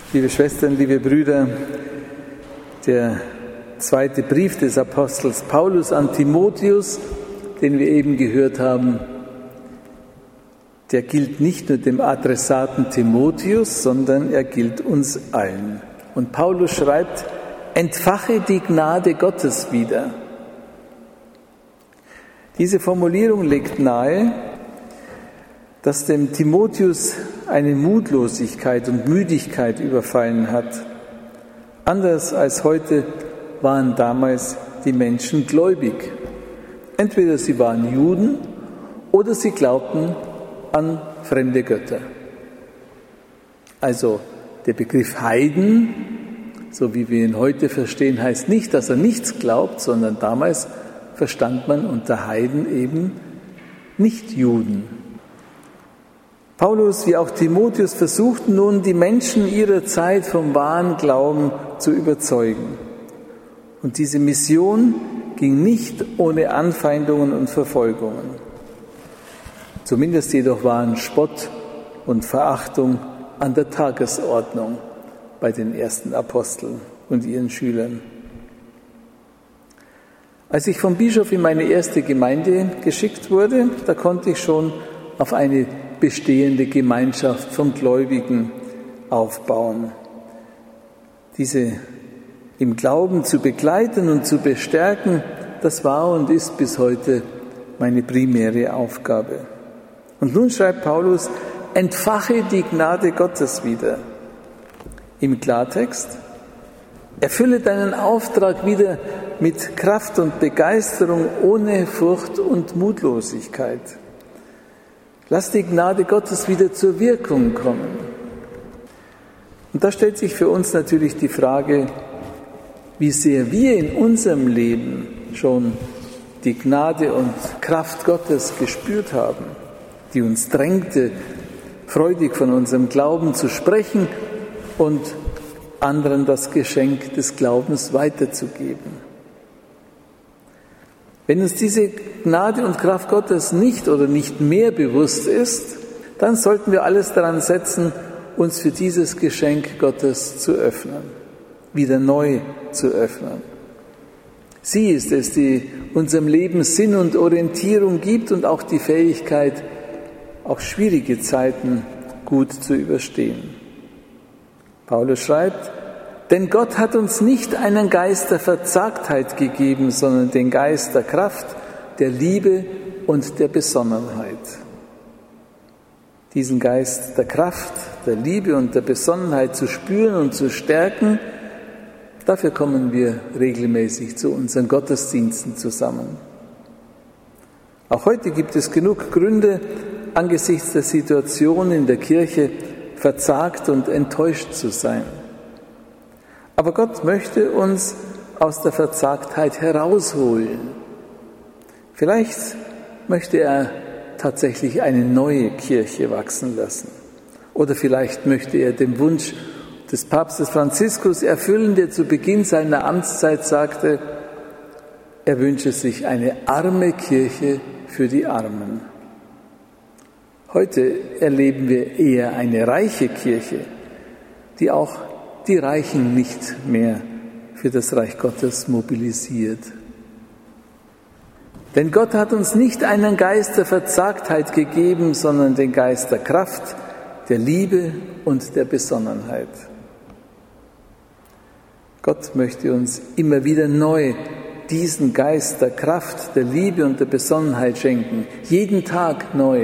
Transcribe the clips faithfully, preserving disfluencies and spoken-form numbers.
Liebe Schwestern, liebe Brüder, der zweite Brief des Apostels Paulus an Timotheus, den wir eben gehört haben, der gilt nicht nur dem Adressaten Timotheus, sondern er gilt uns allen. Und Paulus schreibt, entfache die Gnade Gottes wieder. Diese Formulierung legt nahe, dass dem Timotheus eine Mutlosigkeit und Müdigkeit überfallen hat. Anders als heute waren damals die Menschen gläubig. Entweder sie waren Juden oder sie glaubten an fremde Götter. Also der Begriff Heiden, so wie wir ihn heute verstehen, heißt nicht, dass er nichts glaubt, sondern damals verstand man unter Heiden eben Nicht-Juden. Paulus wie auch Timotheus versuchten nun, die Menschen ihrer Zeit vom wahren Glauben zu überzeugen. Und diese Mission ging nicht ohne Anfeindungen und Verfolgungen. Zumindest jedoch waren Spott und Verachtung an der Tagesordnung bei den ersten Aposteln und ihren Schülern. Als ich vom Bischof in meine erste Gemeinde geschickt wurde, da konnte ich schon auf eine bestehende Gemeinschaft von Gläubigen aufbauen. Diese im Glauben zu begleiten und zu bestärken, das war und ist bis heute meine primäre Aufgabe. Und nun schreibt Paulus, entfache die Gnade Gottes wieder. Im Klartext, erfülle deinen Auftrag wieder mit Kraft und Begeisterung, ohne Furcht und Mutlosigkeit. Lass die Gnade Gottes wieder zur Wirkung kommen. Und da stellt sich für uns natürlich die Frage, wie sehr wir in unserem Leben schon die Gnade und Kraft Gottes gespürt haben, die uns drängte, freudig von unserem Glauben zu sprechen und anderen das Geschenk des Glaubens weiterzugeben. Wenn uns diese Gnade und Kraft Gottes nicht oder nicht mehr bewusst ist, dann sollten wir alles daran setzen, uns für dieses Geschenk Gottes zu öffnen, wieder neu zu öffnen. Sie ist es, die unserem Leben Sinn und Orientierung gibt und auch die Fähigkeit, auch schwierige Zeiten gut zu überstehen. Paulus schreibt, denn Gott hat uns nicht einen Geist der Verzagtheit gegeben, sondern den Geist der Kraft, der Liebe und der Besonnenheit. Diesen Geist der Kraft, der Liebe und der Besonnenheit zu spüren und zu stärken, dafür kommen wir regelmäßig zu unseren Gottesdiensten zusammen. Auch heute gibt es genug Gründe, angesichts der Situation in der Kirche verzagt und enttäuscht zu sein. Aber Gott möchte uns aus der Verzagtheit herausholen. Vielleicht möchte er tatsächlich eine neue Kirche wachsen lassen. Oder vielleicht möchte er den Wunsch des Papstes Franziskus erfüllen, der zu Beginn seiner Amtszeit sagte, er wünsche sich eine arme Kirche für die Armen. Heute erleben wir eher eine reiche Kirche, die auch die Reichen nicht mehr für das Reich Gottes mobilisiert. Denn Gott hat uns nicht einen Geist der Verzagtheit gegeben, sondern den Geist der Kraft, der Liebe und der Besonnenheit. Gott möchte uns immer wieder neu diesen Geist der Kraft, der Liebe und der Besonnenheit schenken, jeden Tag neu.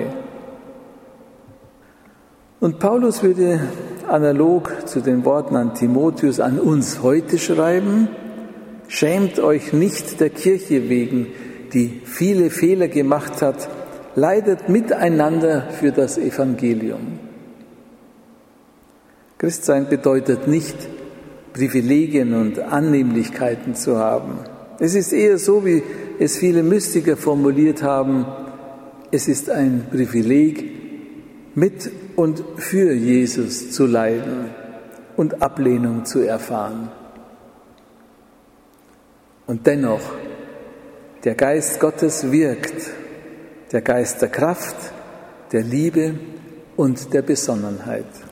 Und Paulus würde analog zu den Worten an Timotheus an uns heute schreiben, schämt euch nicht der Kirche wegen, die viele Fehler gemacht hat, leidet miteinander für das Evangelium. Christsein bedeutet nicht, Privilegien und Annehmlichkeiten zu haben. Es ist eher so, wie es viele Mystiker formuliert haben, es ist ein Privileg, mit und für Jesus zu leiden und Ablehnung zu erfahren. Und dennoch, der Geist Gottes wirkt, der Geist der Kraft, der Liebe und der Besonnenheit.